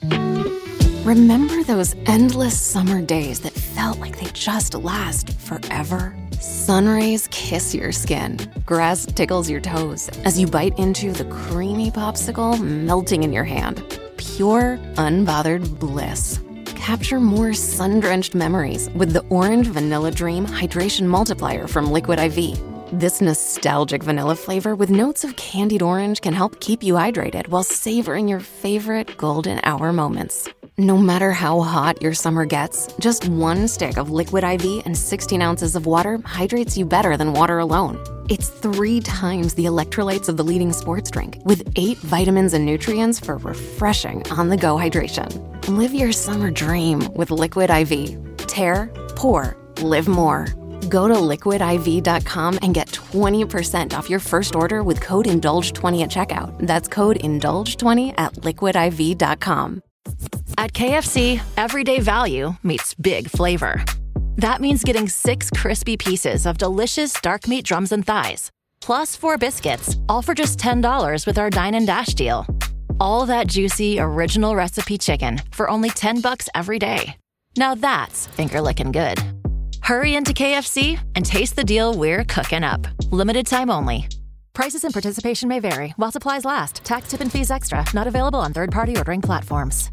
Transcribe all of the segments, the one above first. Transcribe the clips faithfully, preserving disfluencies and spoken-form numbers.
Remember those endless summer days that felt like they just last forever? Sun rays kiss your skin. Grass tickles your toes as you bite into the creamy popsicle melting in your hand. Pure, unbothered bliss. Capture more sun-drenched memories with the Orange Vanilla Dream Hydration Multiplier from Liquid I V. This nostalgic vanilla flavor with notes of candied orange can help keep you hydrated while savoring your favorite golden hour moments. No matter how hot your summer gets, just one stick of Liquid I V and sixteen ounces of water hydrates you better than water alone. It's three times the electrolytes of the leading sports drink, with eight vitamins and nutrients for refreshing on-the-go hydration. Live your summer dream with Liquid I V. Tear, pour, live more. Go to liquid I V dot com and get twenty percent off your first order with code indulge twenty at checkout. That's code indulge twenty at liquid I V dot com. At K F C, everyday value meets big flavor. That means getting six crispy pieces of delicious dark meat drums and thighs, plus four biscuits, all for just ten dollars with our Dine and Dash deal. All that juicy, original recipe chicken for only ten bucks every day. Now that's finger-licking good. Hurry into K F C and taste the deal we're cooking up. Limited time only. Prices and participation may vary while supplies last. Tax, tip, and fees extra. Not available on third-party ordering platforms.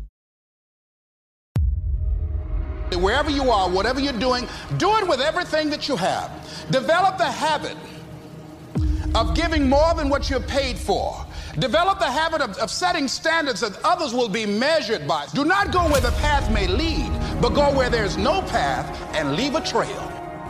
Wherever you are, whatever you're doing, do it with everything that you have. Develop the habit of giving more than what you're paid for. Develop the habit of, of setting standards that others will be measured by. Do not go where the path may lead, but go where there's no path and leave a trail.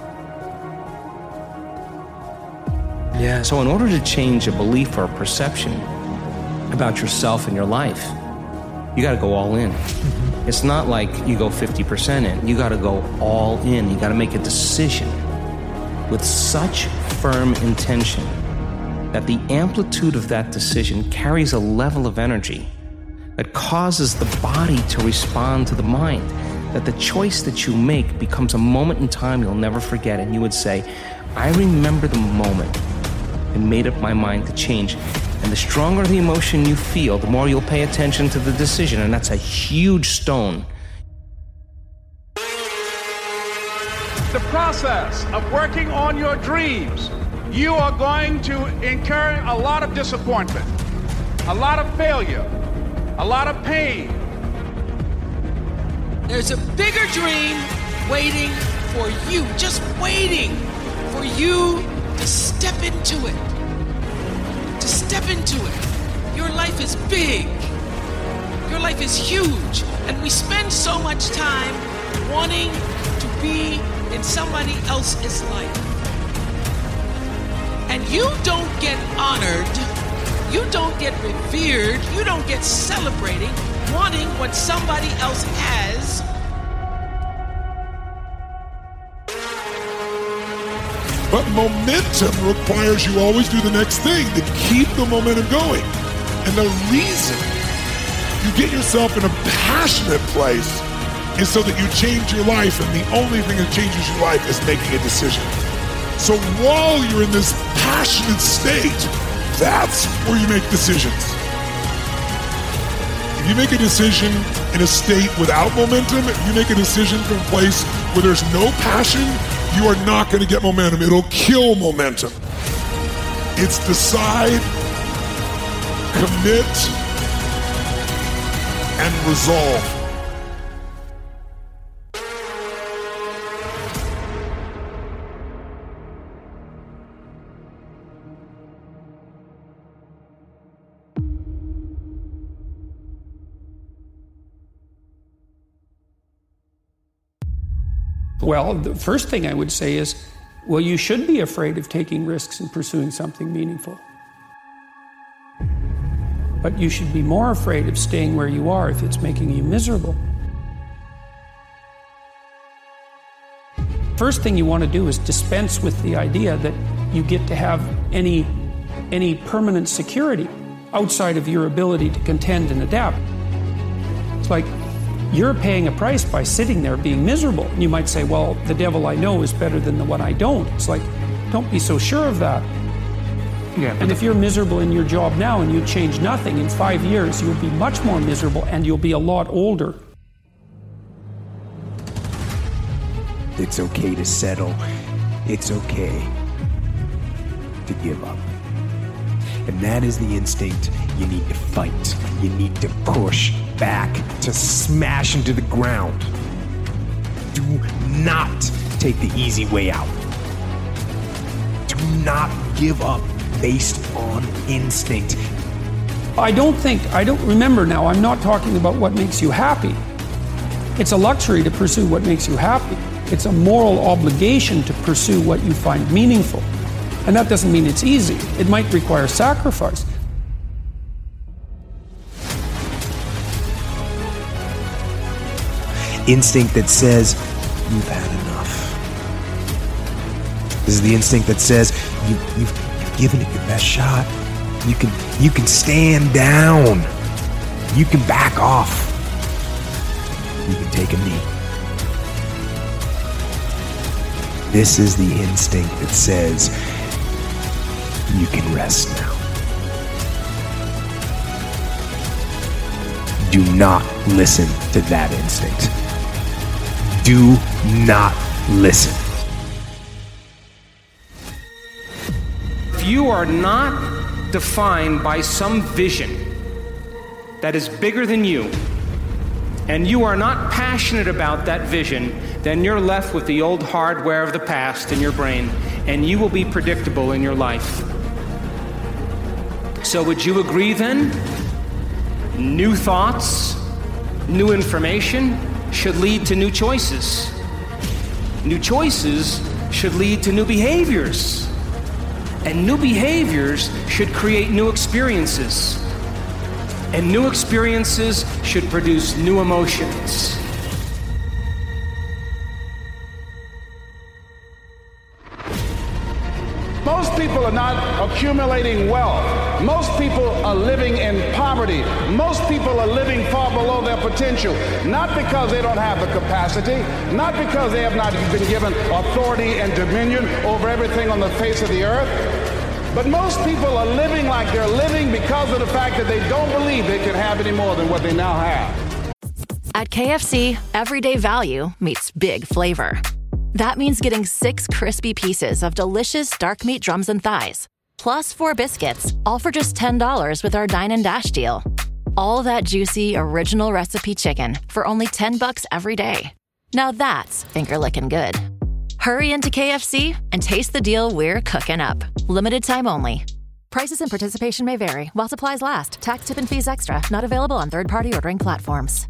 Yeah, so in order to change a belief or a perception about yourself and your life, you got to go all in. Mm-hmm. It's not like you go fifty percent in. You got to go all in. You got to make a decision with such firm intention that the amplitude of that decision carries a level of energy that causes the body to respond to the mind, that the choice that you make becomes a moment in time you'll never forget. And you would say, I remember the moment and made up my mind to change. And the stronger the emotion you feel, the more you'll pay attention to the decision, and that's a huge stone. The process of working on your dreams, you are going to incur a lot of disappointment, a lot of failure, a lot of pain. There's a bigger dream waiting for you, just waiting for you to step into it. To step into it. Your life is big. Your life is huge. And we spend so much time wanting to be in somebody else's life. And you don't get honored, you don't get revered, you don't get celebrated wanting what somebody else has. But momentum requires you always do the next thing to keep the momentum going. And the reason you get yourself in a passionate place is so that you change your life, and the only thing that changes your life is making a decision. So while you're in this passionate state, that's where you make decisions. If you make a decision in a state without momentum, if you make a decision from a place where there's no passion, you are not going to get momentum. It'll kill momentum. It's decide, commit, and resolve. Well, the first thing I would say is, well, you should be afraid of taking risks and pursuing something meaningful. But you should be more afraid of staying where you are if it's making you miserable. First thing you want to do is dispense with the idea that you get to have any, any permanent security outside of your ability to contend and adapt. It's like, you're paying a price by sitting there being miserable. And you might say, well, the devil I know is better than the one I don't. It's like, don't be so sure of that. Yeah, and if you're miserable in your job now and you change nothing, in five years you'll be much more miserable and you'll be a lot older. It's okay to settle. It's okay to give up. And that is the instinct you need to fight. You need to push back, to smash into the ground. Do not take the easy way out. Do not give up based on instinct. I don't think, I don't remember now, I'm not talking about what makes you happy. It's a luxury to pursue what makes you happy. It's a moral obligation to pursue what you find meaningful. And that doesn't mean it's easy. It might require sacrifice. Instinct that says, you've had enough. This is the instinct that says, you, you've, you've given it your best shot. You can, you can stand down. You can back off. You can take a knee. This is the instinct that says, you can rest now. Do not listen to that instinct. Do not listen. If you are not defined by some vision that is bigger than you, and you are not passionate about that vision, then you're left with the old hardware of the past in your brain, and you will be predictable in your life. So would you agree then? New thoughts, new information should lead to new choices. New choices should lead to new behaviors. And new behaviors should create new experiences. And new experiences should produce new emotions. Most people are not accumulating wealth. Most people are living in poverty. Most people are living far below their potential, not because they don't have the capacity, not because they have not been given authority and dominion over everything on the face of the earth, but most people are living like they're living because of the fact that they don't believe they can have any more than what they now have. At K F C, everyday value meets big flavor. That means getting six crispy pieces of delicious dark meat drums and thighs, plus four biscuits, all for just ten dollars with our Dine and Dash deal. All that juicy, original recipe chicken for only ten bucks every day. Now that's finger-licking good. Hurry into K F C and taste the deal we're cooking up. Limited time only. Prices and participation may vary while supplies last. Tax, tip, and fees extra. Not available on third-party ordering platforms.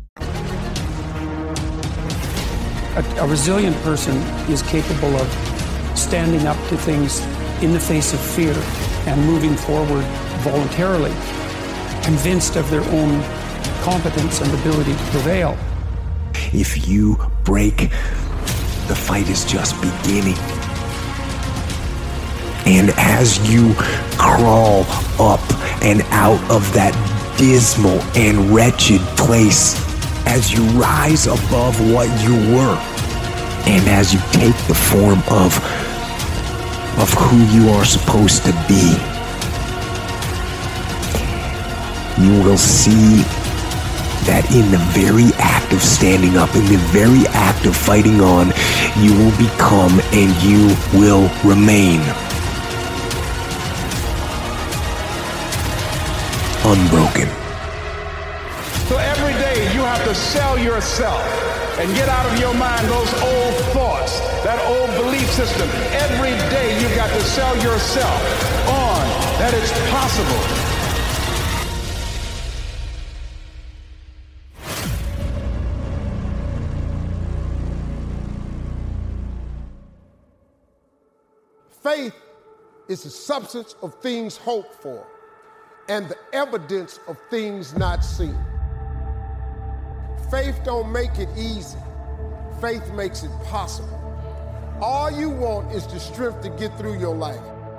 A, a resilient person is capable of standing up to things in the face of fear and moving forward voluntarily, convinced of their own competence and ability to prevail. If you break, the fight is just beginning. And as you crawl up and out of that dismal and wretched place, as you rise above what you were, and as you take the form of, of who you are supposed to be, you will see that in the very act of standing up, in the very act of fighting on, you will become and you will remain unbroken. So every day you have to sell yourself and get out of your mind those old thoughts, that old belief system. Every day you've got to sell yourself on that it's possible. Faith is the substance of things hoped for and the evidence of things not seen. Faith don't make it easy. Faith makes it possible. All you want is the strength to get through your life.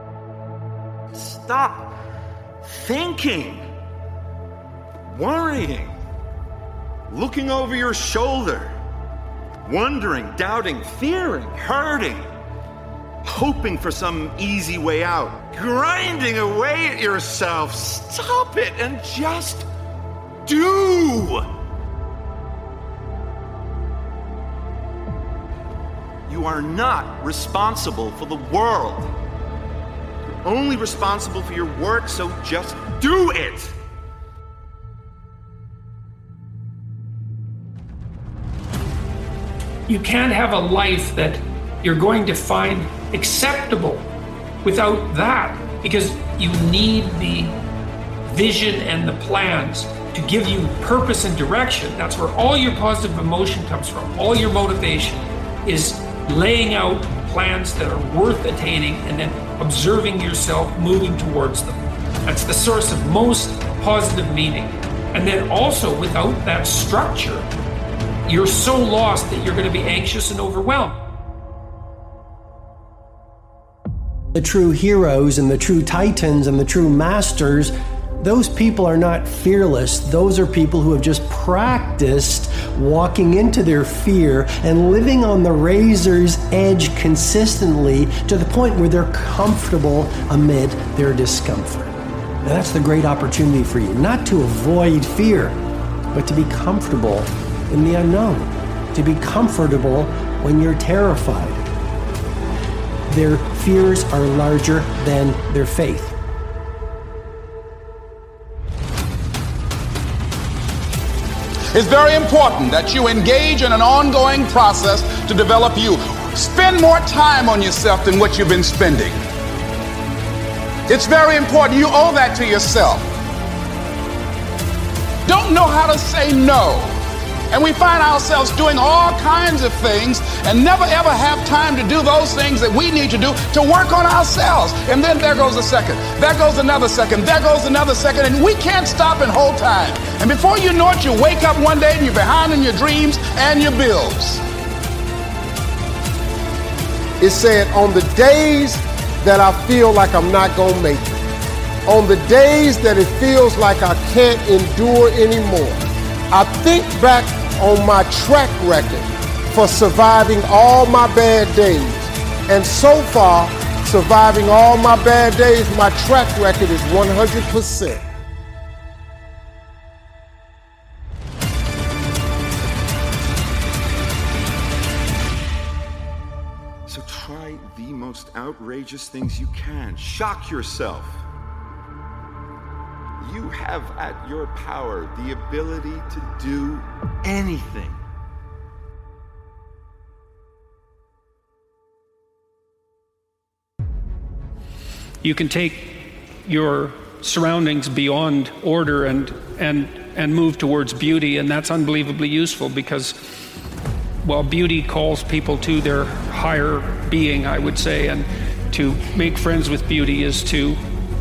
Stop thinking, worrying, looking over your shoulder, wondering, doubting, fearing, hurting. hoping for some easy way out, grinding away at yourself. Stop it and just do. You are not responsible for the world. You're only responsible for your work, so just do it. You can't have a life that you're going to find acceptable without that, because you need the vision and the plans to give you purpose and direction. That's where all your positive emotion comes from. All your motivation is laying out plans that are worth attaining and then observing yourself moving towards them. That's the source of most positive meaning. And then also, without that structure, you're so lost that you're going to be anxious and overwhelmed. The true heroes and the true titans and the true masters, those people are not fearless. Those are people who have just practiced walking into their fear and living on the razor's edge consistently to the point where they're comfortable amid their discomfort. Now that's the great opportunity for you, not to avoid fear, but to be comfortable in the unknown, to be comfortable when you're terrified. Their fears are larger than their faith. It's very important that you engage in an ongoing process to develop you. Spend more time on yourself than what you've been spending. It's very important. You owe that to yourself. Don't know how to say no. And we find ourselves doing all kinds of things and never ever have time to do those things that we need to do to work on ourselves. And then there goes a second, there goes another second, there goes another second, and we can't stop and hold time. And before you know it, you wake up one day and you're behind in your dreams and your bills. It said, on the days that I feel like I'm not gonna make it, on the days that it feels like I can't endure anymore, I think back on my track record for surviving all my bad days. And so far, surviving all my bad days, my track record is one hundred percent. So try the most outrageous things you can. Shock yourself. You have at your power the ability to do anything. You can take your surroundings beyond order and and and move towards beauty, and that's unbelievably useful because, well, beauty calls people to their higher being, I would say, and to make friends with beauty is to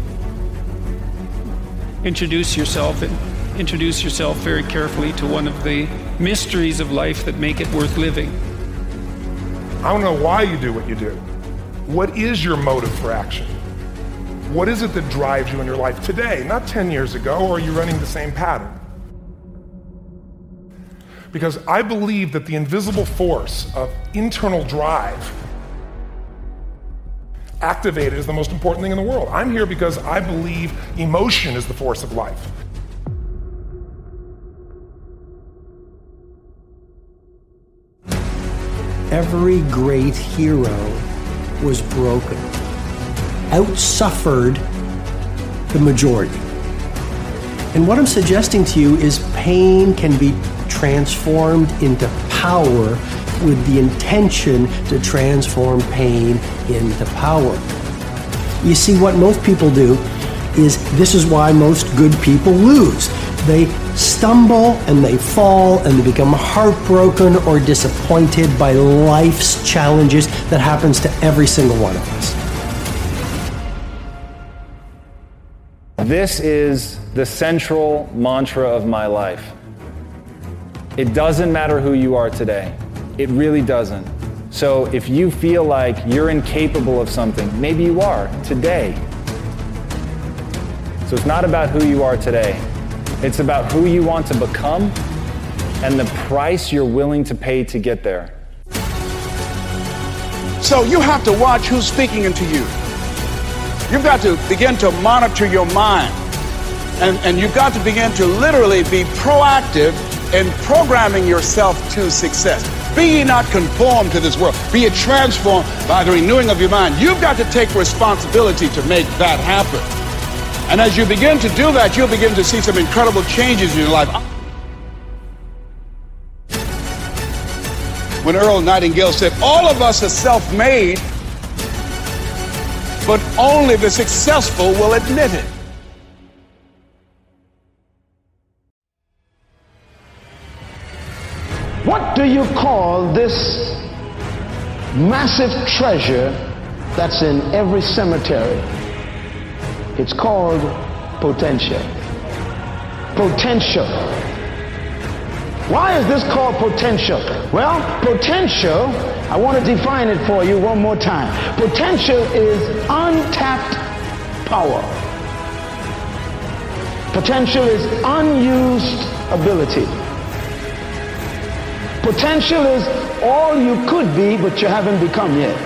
introduce yourself and introduce yourself very carefully to one of the mysteries of life that make it worth living. I don't know why you do what you do. What is your motive for action? What is it that drives you in your life today, not ten years ago, or are you running the same pattern? Because I believe that the invisible force of internal drive activated is the most important thing in the world. I'm here because I believe emotion is the force of life. Every great hero was broken, outsuffered the majority. And what I'm suggesting to you is pain can be transformed into power with the intention to transform pain into power. You see, what most people do is, this is why most good people lose. They stumble and they fall and they become heartbroken or disappointed by life's challenges. That happens to every single one of us. This is the central mantra of my life. It doesn't matter who you are today. It really doesn't. So if you feel like you're incapable of something, maybe you are today. So it's not about who you are today. It's about who you want to become and the price you're willing to pay to get there. So you have to watch who's speaking into you. You've got to begin to monitor your mind. And, and you've got to begin to literally be proactive in programming yourself to success. Be ye not conformed to this world. Be ye transformed by the renewing of your mind. You've got to take responsibility to make that happen. And as you begin to do that, you'll begin to see some incredible changes in your life. When Earl Nightingale said, all of us are self-made, but only the successful will admit it. What do you call this massive treasure that's in every cemetery? It's called potential. Potential. Why is this called potential? Well, potential, I want to define it for you one more time. Potential is untapped power. Potential is unused ability. Potential is all you could be, but you haven't become yet.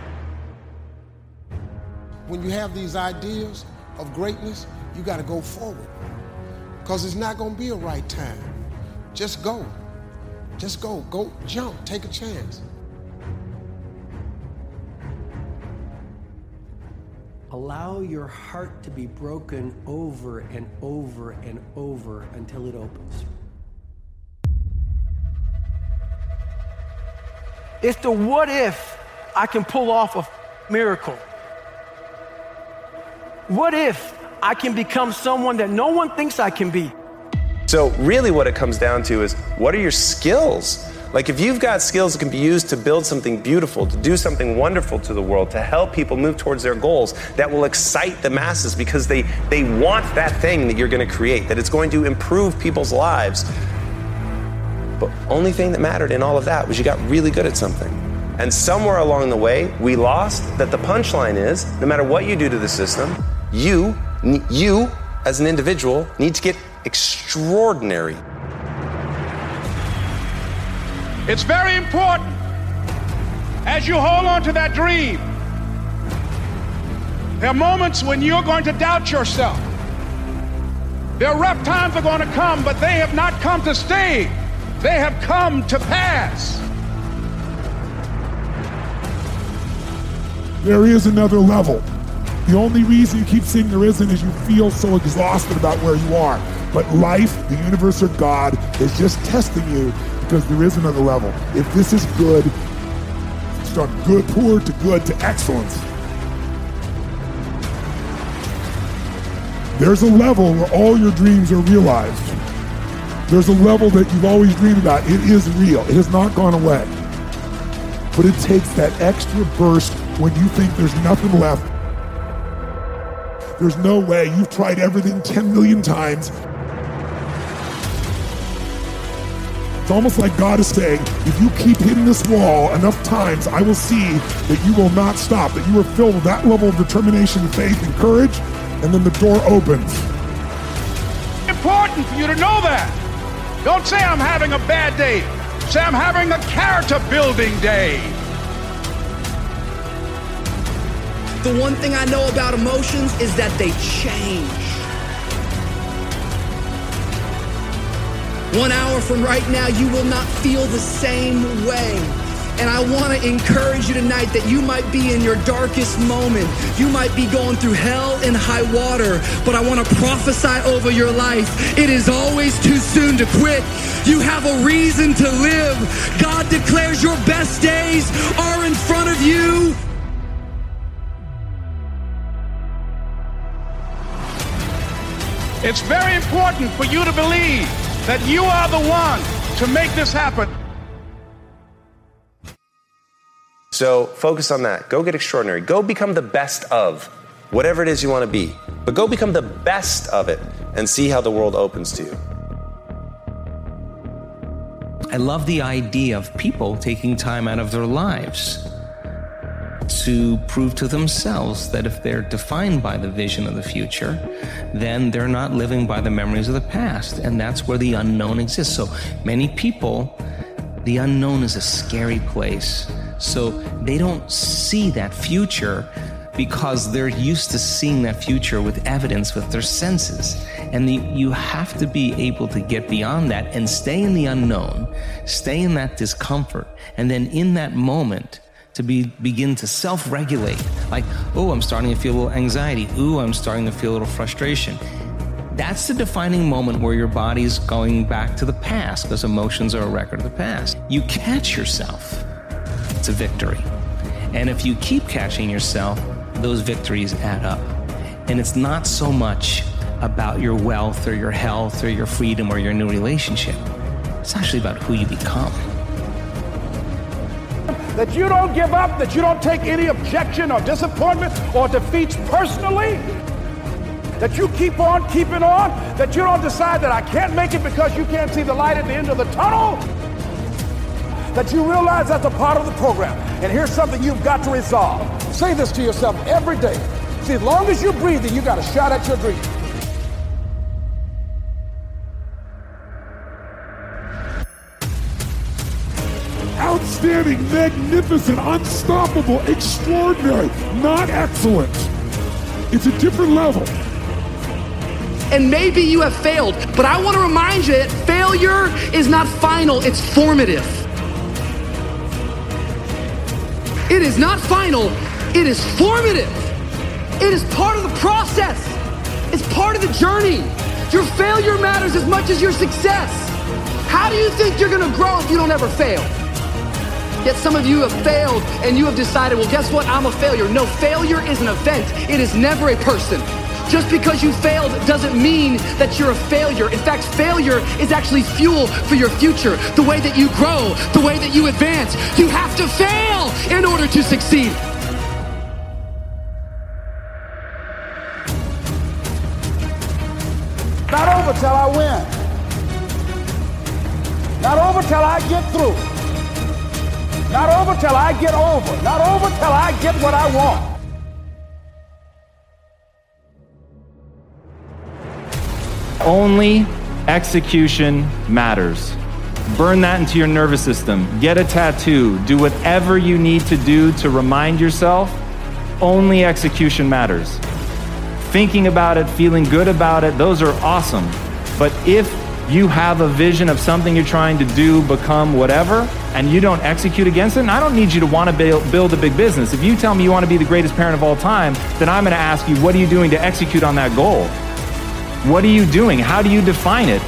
When you have these ideas of greatness, you got to go forward, because it's not going to be a right time. Just go. Just go. Go jump. Take a chance. Allow your heart to be broken over and over and over until it opens. It's the what if I can pull off a miracle. What if I can become someone that no one thinks I can be? So really what it comes down to is, what are your skills? Like, if you've got skills that can be used to build something beautiful, to do something wonderful to the world, to help people move towards their goals, that will excite the masses because they, they want that thing that you're going to create, that it's going to improve people's lives. But only thing that mattered in all of that was you got really good at something. And somewhere along the way, we lost that the punchline is, no matter what you do to the system, you, you as an individual need to get extraordinary. It's very important, as you hold on to that dream, there are moments when you're going to doubt yourself. There are rough times are going to come, but they have not come to stay. They have come to pass. There is another level. The only reason you keep saying there isn't is you feel so exhausted about where you are. But life, the universe, or God is just testing you, because there is another level. If this is good, start good, poor to good to excellence. There's a level where all your dreams are realized. There's a level that you've always dreamed about. It is real. It has not gone away. But it takes that extra burst when you think there's nothing left. There's no way. You've tried everything ten million times. It's almost like God is saying, if you keep hitting this wall enough times, I will see that you will not stop, that you are filled with that level of determination, faith, and courage, and then the door opens. It's important for you to know that. Don't say I'm having a bad day. Say I'm having a character building day. The one thing I know about emotions is that they change. One hour from right now, you will not feel the same way. And I want to encourage you tonight that you might be in your darkest moment. You might be going through hell and high water, but I want to prophesy over your life. It is always too soon to quit. You have a reason to live. God declares your best days are in front of you. It's very important for you to believe that you are the one to make this happen. So focus on that. Go get extraordinary. Go become the best of whatever it is you want to be. But go become the best of it and see how the world opens to you. I love the idea of people taking time out of their lives to prove to themselves that if they're defined by the vision of the future, then they're not living by the memories of the past. And that's where the unknown exists. So many people, the unknown is a scary place. So they don't see that future because they're used to seeing that future with evidence with their senses. And the, you have to be able to get beyond that and stay in the unknown, stay in that discomfort, and then in that moment to be begin to self-regulate. Like, oh, I'm starting to feel a little anxiety. Ooh, I'm starting to feel a little frustration. That's the defining moment where your body's going back to the past, because emotions are a record of the past. You catch yourself, it's a victory. And if you keep catching yourself, those victories add up. And it's not so much about your wealth or your health or your freedom or your new relationship. It's actually about who you become. That you don't give up, that you don't take any objection or disappointment or defeats personally, that you keep on keeping on, that you don't decide that I can't make it because you can't see the light at the end of the tunnel, that you realize that's a part of the program. And here's something you've got to resolve. Say this to yourself every day. See, as long as you're breathing, you got a shot at your dream. Outstanding, magnificent, unstoppable, extraordinary, not excellent. It's a different level. And maybe you have failed, but I want to remind you that failure is not final, it's formative. It is not final, it is formative. It is part of the process. It's part of the journey. Your failure matters as much as your success. How do you think you're gonna grow if you don't ever fail? Yet some of you have failed and you have decided, well, guess what? I'm a failure. No, failure is an event. It is never a person. Just because you failed doesn't mean that you're a failure. In fact, failure is actually fuel for your future. The way that you grow, the way that you advance. You have to fail in order to succeed. Not over till I win. Not over till I get through. Not over till I get over. Not over till I get what I want. Only execution matters. Burn that into your nervous system. Get a tattoo. Do whatever you need to do to remind yourself, only execution matters. Thinking about it, feeling good about it, those are awesome. But if you have a vision of something you're trying to do, become, whatever, and you don't execute against it, and I don't need you to want to build, build a big business. If you tell me you want to be the greatest parent of all time, then I'm going to ask you, what are you doing to execute on that goal? What are you doing? How do you define it?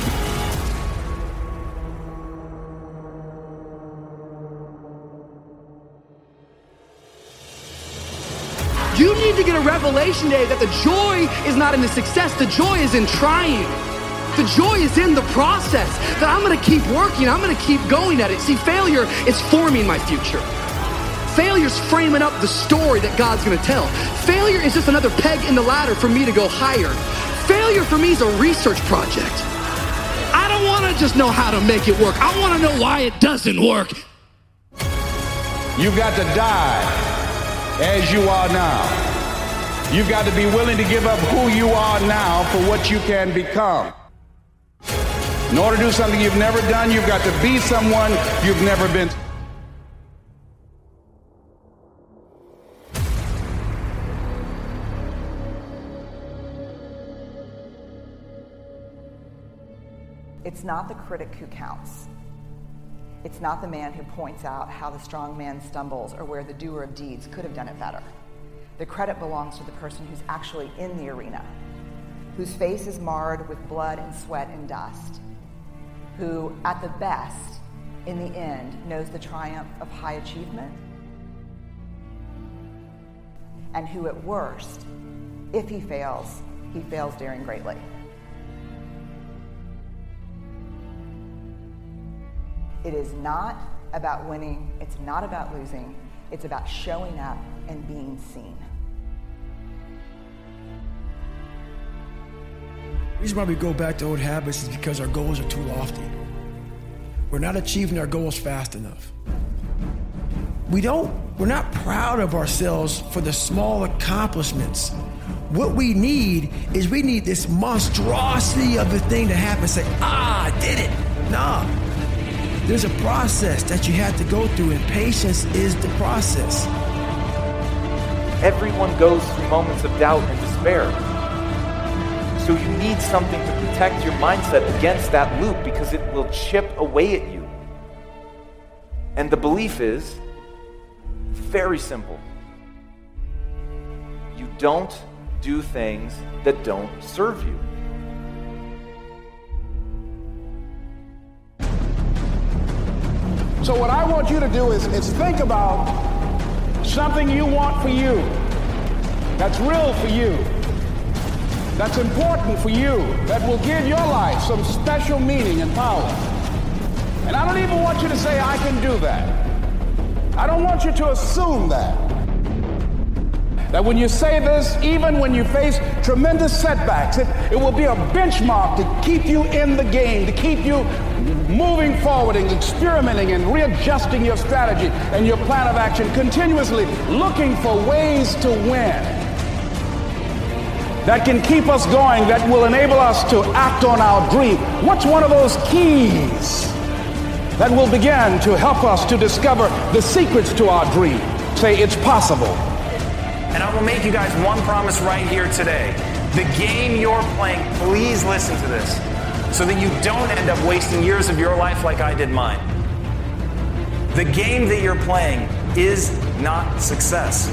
You need to get a revelation today that the joy is not in the success, the joy is in trying. The joy is in the process, that I'm gonna keep working, I'm gonna keep going at it. See, failure is forming my future. Failure's framing up the story that God's gonna tell. Failure is just another peg in the ladder for me to go higher. Failure for me is a research project. I don't wanna just know how to make it work. I wanna know why it doesn't work. You've got to die as you are now. You've got to be willing to give up who you are now for what you can become. In order to do something you've never done, you've got to be someone you've never been. It's not the critic who counts. It's not the man who points out how the strong man stumbles or where the doer of deeds could have done it better. The credit belongs to the person who's actually in the arena, whose face is marred with blood and sweat and dust, who, at the best, in the end, knows the triumph of high achievement, and who, at worst, if he fails, he fails daring greatly. It is not about winning, it's not about losing, it's about showing up and being seen. The reason why we go back to old habits is because our goals are too lofty. We're not achieving our goals fast enough. We don't, we're not proud of ourselves for the small accomplishments. What we need is we need this monstrosity of a thing to happen. Say, ah, I did it. Nah. There's a process that you have to go through, and patience is the process. Everyone goes through moments of doubt and despair. So you need something to protect your mindset against that loop, because it will chip away at you. And the belief is very simple. You don't do things that don't serve you. So what I want you to do is, is think about something you want for you, that's real for you, that's important for you, that will give your life some special meaning and power. And I don't even want you to say, I can do that. I don't want you to assume that. That when you say this, even when you face tremendous setbacks, it, it will be a benchmark to keep you in the game, to keep you moving forward and experimenting and readjusting your strategy and your plan of action, continuously looking for ways to win that can keep us going, that will enable us to act on our dream. What's one of those keys that will begin to help us to discover the secrets to our dream? Say, it's possible. And I will make you guys one promise right here today. The game you're playing, please listen to this, so that you don't end up wasting years of your life like I did mine. The game that you're playing is not success.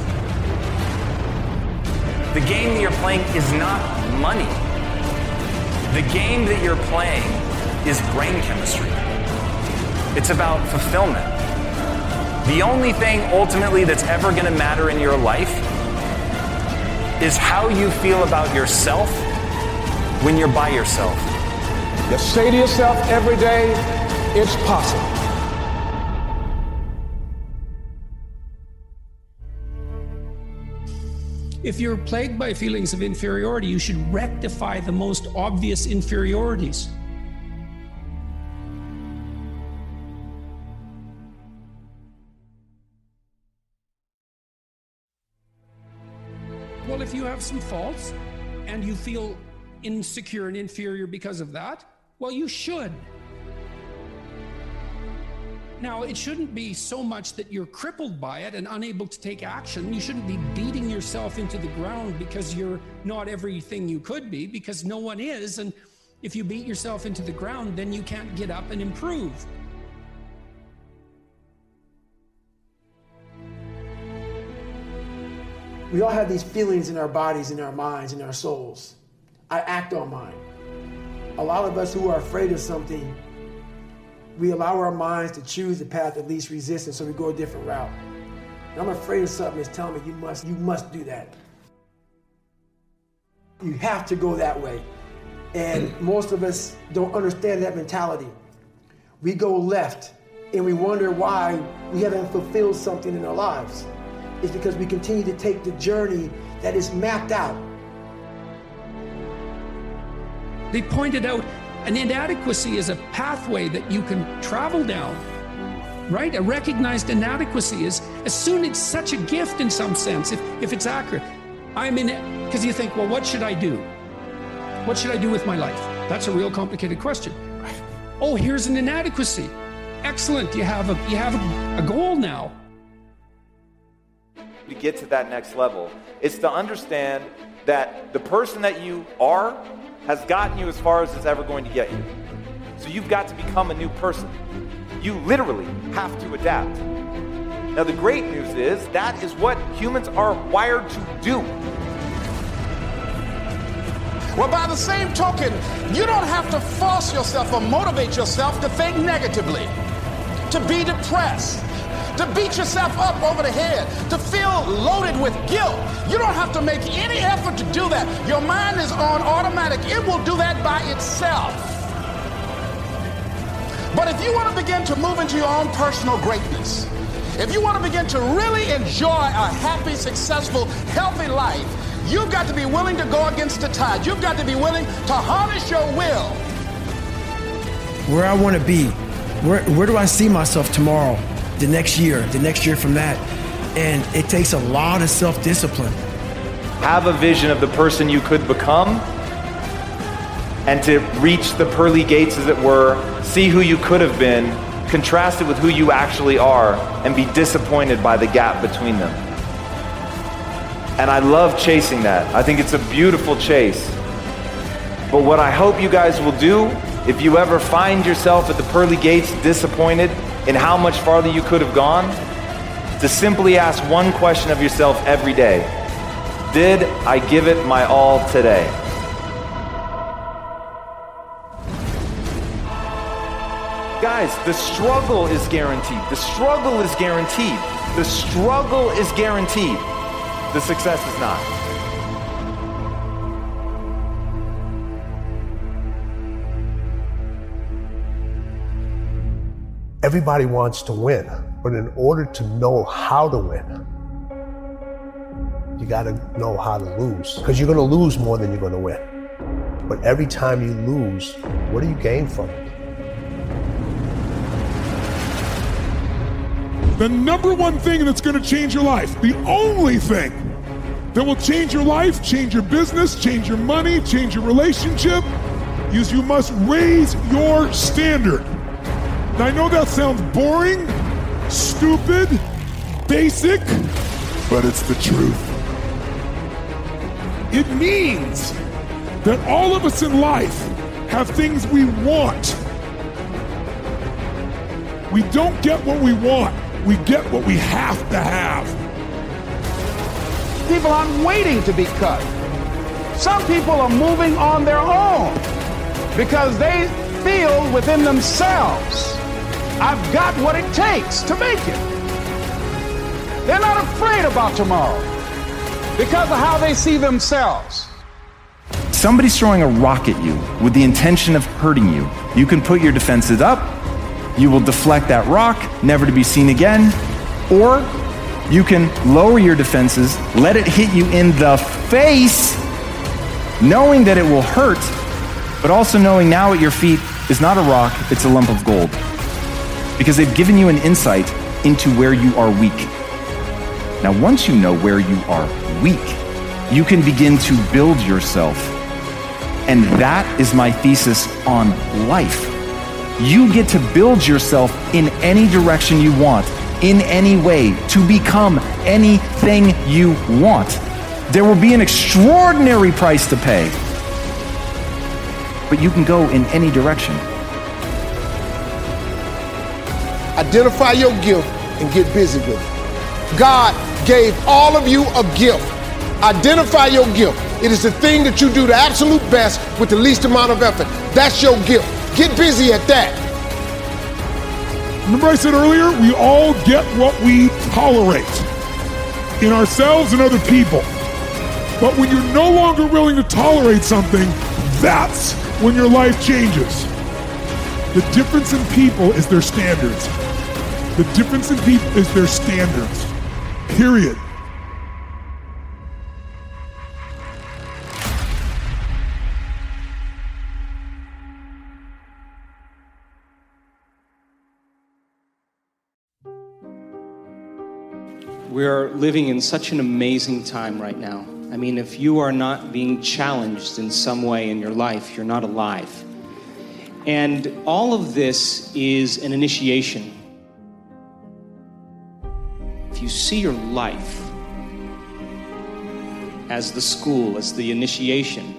The game that you're playing is not money. The game that you're playing is brain chemistry. It's about fulfillment. The only thing ultimately that's ever going to matter in your life is how you feel about yourself when you're by yourself. Just say to yourself every day, it's possible. If you're plagued by feelings of inferiority, you should rectify the most obvious inferiorities. Well, if you have some faults and you feel insecure and inferior because of that, well, you should. Now, it shouldn't be so much that you're crippled by it and unable to take action. You shouldn't be beating yourself into the ground because you're not everything you could be, because no one is. And if you beat yourself into the ground, then you can't get up and improve. We all have these feelings in our bodies, in our minds, in our souls. I act on mine. A lot of us who are afraid of something, we allow our minds to choose the path of least resistance, so we go a different route. And I'm afraid of something that's telling me you must, you must do that. You have to go that way. And most of us don't understand that mentality. We go left and we wonder why we haven't fulfilled something in our lives. It's because we continue to take the journey that is mapped out. They pointed out an inadequacy is a pathway that you can travel down, right? A recognized inadequacy is, as soon it's such a gift in some sense, if, if it's accurate. I'm in it, because you think, well, what should I do? What should I do with my life? That's a real complicated question. Oh, here's an inadequacy. Excellent, you have a, you have a, a goal now. To get to that next level, it's to understand that the person that you are has gotten you as far as it's ever going to get you. So you've got to become a new person. You literally have to adapt. Now the great news is that is what humans are wired to do. Well, by the same token, you don't have to force yourself or motivate yourself to think negatively, to be depressed, to beat yourself up over the head, to feel loaded with guilt. You don't have to make any effort to do that. Your mind is on automatic. It will do that by itself. But if you want to begin to move into your own personal greatness, if you want to begin to really enjoy a happy, successful, healthy life, you've got to be willing to go against the tide. You've got to be willing to harness your will. Where I want to be, where, where do I see myself tomorrow? The next year, the next year from that. And it takes a lot of self-discipline. Have a vision of the person you could become and to reach the pearly gates, as it were, see who you could have been, contrast it with who you actually are, and be disappointed by the gap between them. And I love chasing that. I think it's a beautiful chase. But what I hope you guys will do, if you ever find yourself at the pearly gates disappointed in how much farther you could have gone, to simply ask one question of yourself every day. Did I give it my all today? Guys, the struggle is guaranteed. The struggle is guaranteed. The struggle is guaranteed. The success is not. Everybody wants to win, but in order to know how to win, you gotta know how to lose. Because you're gonna lose more than you're gonna win. But every time you lose, what do you gain from it? The number one thing that's going to change your life, the only thing that will change your life, change your business, change your money, change your relationship, is you must raise your standard. Now, I know that sounds boring, stupid, basic, but it's the truth. It means that all of us in life have things we want. We don't get what we want. We get what we have to have. People aren't waiting to be cut. Some people are moving on their own because they feel within themselves, I've got what it takes to make it. They're not afraid about tomorrow because of how they see themselves. Somebody's throwing a rock at you with the intention of hurting you. You can put your defenses up. You will deflect that rock, never to be seen again. Or you can lower your defenses, let it hit you in the face, knowing that it will hurt, but also knowing now at your feet is not a rock, it's a lump of gold. Because they've given you an insight into where you are weak. Now, once you know where you are weak, you can begin to build yourself. And that is my thesis on life. You get to build yourself in any direction you want, in any way, to become anything you want. There will be an extraordinary price to pay, but you can go in any direction. Identify your gift and get busy with it. God gave all of you a gift. Identify your gift. It is the thing that you do the absolute best with the least amount of effort. That's your gift. Get busy at that. Remember I said earlier, we all get what we tolerate in ourselves and other people. But when you're no longer willing to tolerate something, that's when your life changes. The difference in people is their standards. The difference in people is their standards. Period. We are living in such an amazing time right now. I mean, if you are not being challenged in some way in your life, you're not alive. And all of this is an initiation. If you see your life as the school, as the initiation,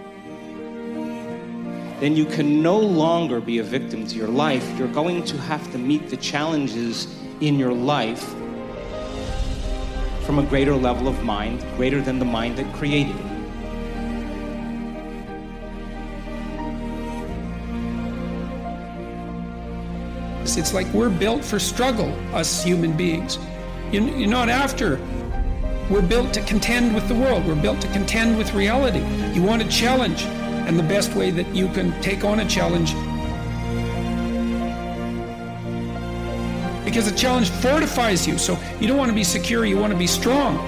then you can no longer be a victim to your life. You're going to have to meet the challenges in your life from a greater level of mind, greater than the mind that created it. It's like we're built for struggle, us human beings. You're not after. We're built to contend with the world. We're built to contend with reality. You want a challenge, and the best way that you can take on a challenge, because a challenge fortifies you. So you don't want to be secure, you want to be strong.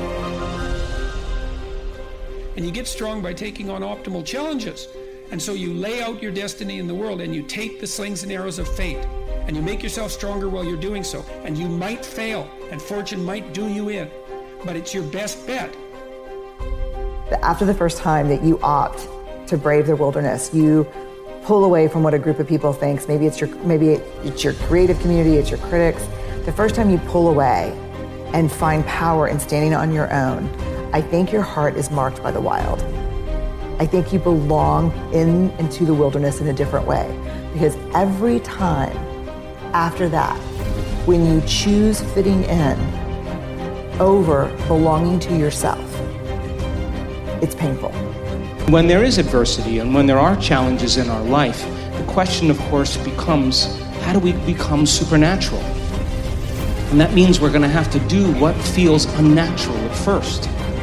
And you get strong by taking on optimal challenges. And so you lay out your destiny in the world, and you take the slings and arrows of fate, and you make yourself stronger while you're doing so. And you might fail, and fortune might do you in, but it's your best bet. After the first time that you opt to brave the wilderness, you pull away from what a group of people thinks, maybe it's your maybe it's your creative community, it's your critics, the first time you pull away and find power in standing on your own, I think your heart is marked by the wild. I think you belong in into the wilderness in a different way, because every time after that, when you choose fitting in over belonging to yourself, it's painful. When there is adversity and when there are challenges in our life, the question, of course, becomes, how do we become supernatural? And that means we're going to have to do what feels unnatural at first.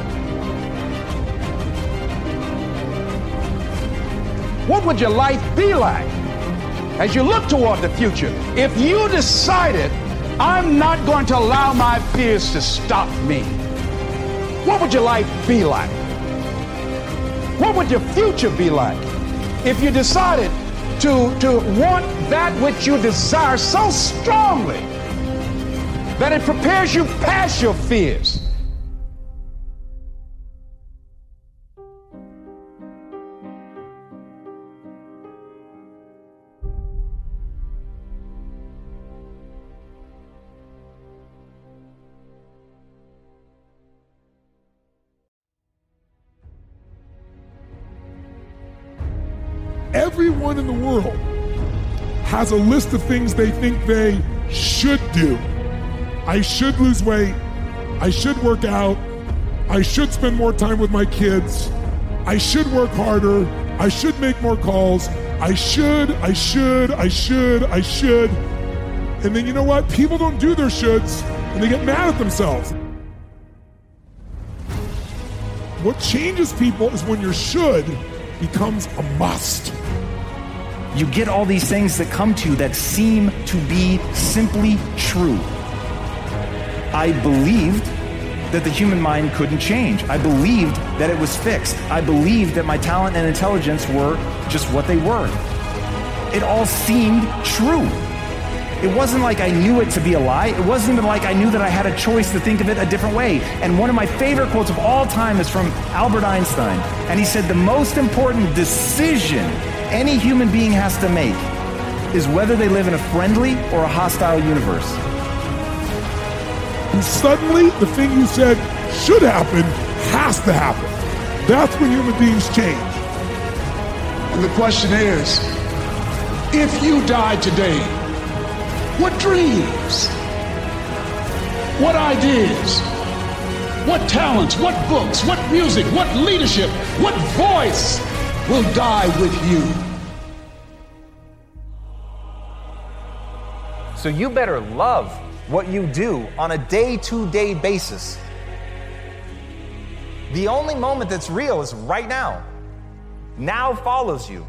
What would your life be like as you look toward the future if you decided, I'm not going to allow my fears to stop me? What would your life be like? What would your future be like if you decided to, to want that which you desire so strongly that it prepares you past your fears? Everyone in the world has a list of things they think they should do. I should lose weight. I should work out. I should spend more time with my kids. I should work harder. I should make more calls. I should, I should, I should, I should. And then you know what? People don't do their shoulds and they get mad at themselves. What changes people is when your should becomes a must. You get all these things that come to you that seem to be simply true. I believed that the human mind couldn't change. I believed that it was fixed. I believed that my talent and intelligence were just what they were. It all seemed true. It wasn't like I knew it to be a lie. It wasn't even like I knew that I had a choice to think of it a different way. And one of my favorite quotes of all time is from Albert Einstein. And he said, the most important decision any human being has to make is whether they live in a friendly or a hostile universe. And suddenly, the thing you said should happen has to happen. That's when human beings change. And the question is, if you died today, what dreams, what ideas, what talents, what books, what music, what leadership, what voice will die with you? So you better love what you do on a day-to-day basis. The only moment that's real is right now. Now follows you.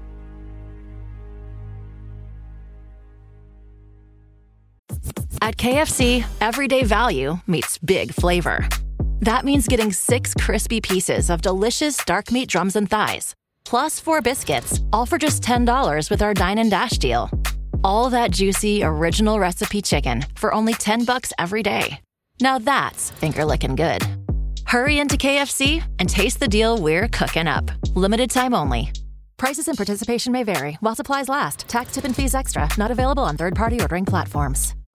At K F C, everyday value meets big flavor. That means getting six crispy pieces of delicious dark meat drums and thighs, plus four biscuits, all for just ten dollars with our Dine and Dash deal. All that juicy, original recipe chicken for only ten bucks every day. Now that's finger-licking good. Hurry into K F C and taste the deal we're cooking up. Limited time only. Prices and participation may vary while supplies last. Tax, tip, and fees extra. Not available on third-party ordering platforms.